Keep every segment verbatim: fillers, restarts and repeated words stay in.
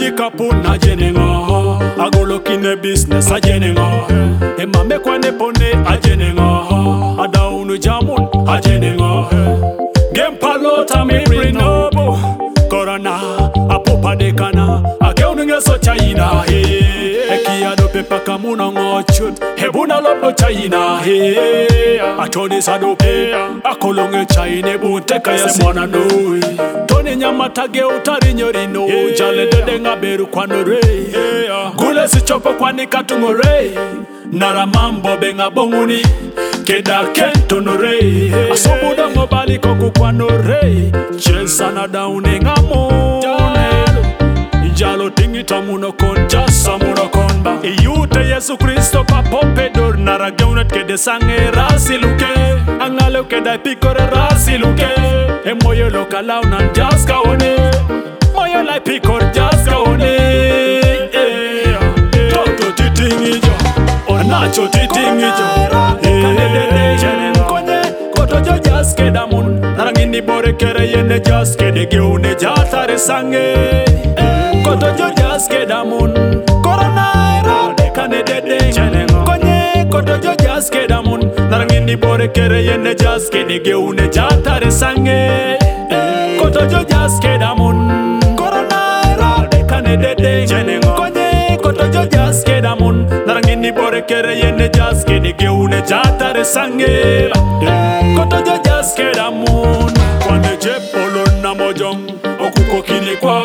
Aji kapun na jenengo, agolo kine business a jenengo. Emame kwane pone a jenengo, adaunu jamun a jenengo. Game palota mi rinobo, corona a popa de cana, a geununge so China he. Eki adope pakamuna ngochut, hebuna lopo China he. A toni sadope, a kolonge China bunteka ya semwana noi. Toni nyamata ge utari nyorino, jale dede ngaberu kwano re. Gule si chopo kwani katungo re. Nara mambo benga bonguni, keda kentono re. Asobuda ngobali koku kwano re. Chelsana daune ngamo. Jalo tingita muno kon jasa muno konda. Iyute Yesu Kristo pa popedor nara geunet kede sange rasi luke. Angale keda pikore rasi luke. E moyo lokalau nan jaska one. Moyo lai pikor jaska one. Toto titingi jo, onacho titingi jo. Konye koto jo jaske damun. Narangini bore kere yene jaske de geune jatare sange. Koto jo jaske damun, corona era de kane dede. Konye koto jo jaske damun, narangini bore kere yene jaske de geune jatare sange. Koto jo jaske damun, corona era de kane dede. Konye koto jo jaske damun, narangini bore kere yene jaske de geune jatare sange. Koto jo jaske damun, kwane je polo na mojong, okuko kini kwa.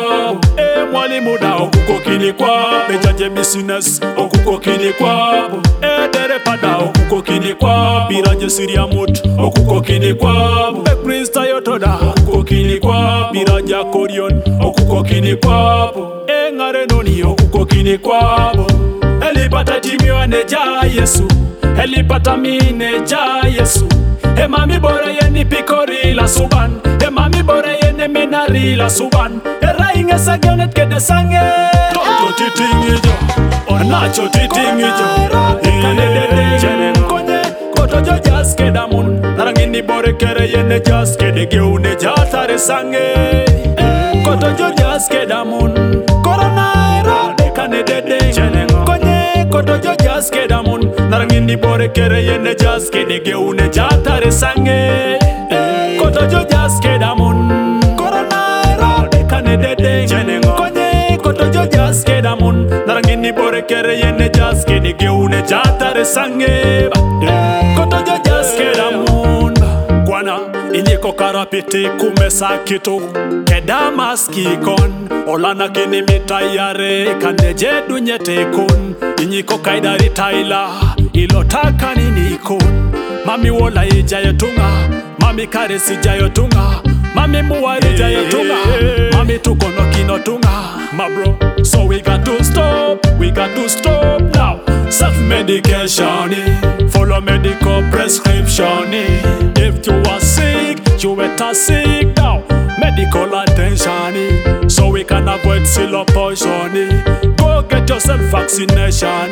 Mwali muda okuko kini kwa, bejaje business okuko kini kwa. Edere pada okuko kini kwa, biraje siria mut okuko kini kwa. Be Krista yotoda okuko kini kwa, biraje akorion okuko kini kwa. Engare noni okuko kini kwa. Elipata timio aneja Yesu, elipata mine ja Yesu. Emami bore yeni pikori la suban, emami bore yeni menari la suban. Erainge sagenet kede sange. Toto titingi jo, onacho titingi jo. Kane dede jene konye, koto jo jaske damun. Narangini bore kere yene jaske de geune jatare sange. Koto jo jaske damun, corona era de kane dede jene konye, koto jo jaske damun. Narangini bore kere yene jaske de geune jatare sange. Koto jo jaske damun, corona era de kane dede jene konye, koto jo jaske damun. Narangini bore kere yene jaske de geune jatare sange. Koto jo jaske damun, kwana inyiko karapiti kumesa kitu kedamaski kon. Olana kini mitayare kaneje dunyete kun. Inyiko kaidari taila ilotaka nini kun. Mami wola ijayo tunga, mami karesi jayo tunga, mami muwari jayo tunga, mami tukono kino tunga. My bro, so we got to stop, we got to stop now. Self-medication, follow medical prescription. If you are sick, you better sick now. Medical attention, so we can avoid silo poison. Go get yourself vaccination.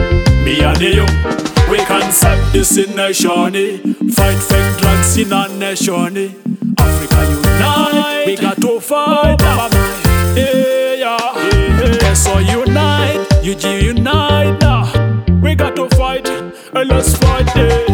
Me and you, we can save this nation. Fight fake drugs in our nation. Africa unite, we got to fight now. Yeah, yeah. So unite, U G unite now. We got to fight, and let's fight.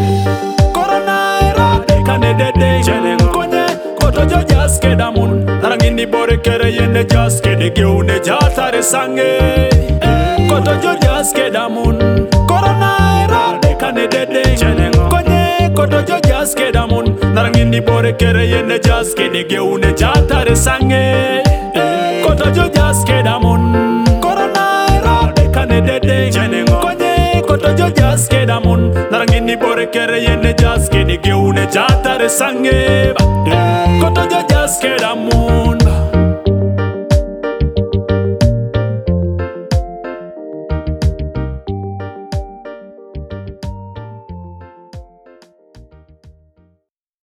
Corona era de kane dede jene konye, koto jo jaske damun. Narangini bore kere yene jaske de geune jatare sange. Koto jo jaske damun, corona era de kane dede jene konye, koto jo jaske damun. Narangini bore kere yene jaske de geune jatare sange. Koto jo jaske damun, corona era de kane dede jene konye, koto jo jaske damun. Narangini bore kere yene jaske de geune jatare sange.